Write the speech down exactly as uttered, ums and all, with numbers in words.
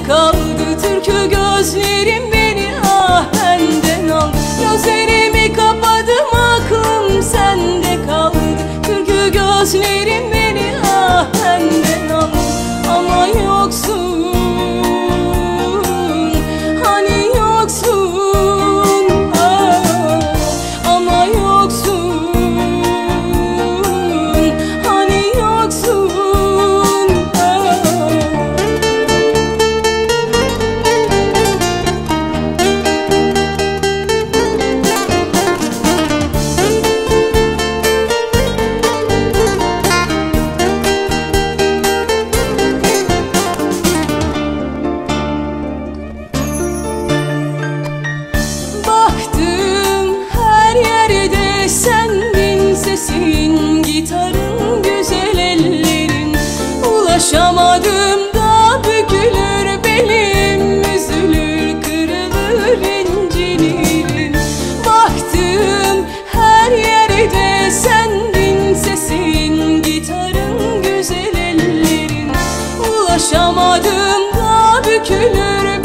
kaldı. Türkü gözlerim beni ah benden aldı. Gözlerimi kapadım, aklım sende kaldı. Türkü gözlerim beni ah benden aldı. Ama yoksun, hani yoksun, ah, ama yoksun, hani yoksun, ah. Baktım her yerde sendin, sesin, gitarın, güzel ellerin. Ulaşamadım da bükülür belim, üzülür, kırılır, incinirim. Baktım her yerde sendin, sesin, gitarın, güzel ellerin. Ulaşamadım da bükülür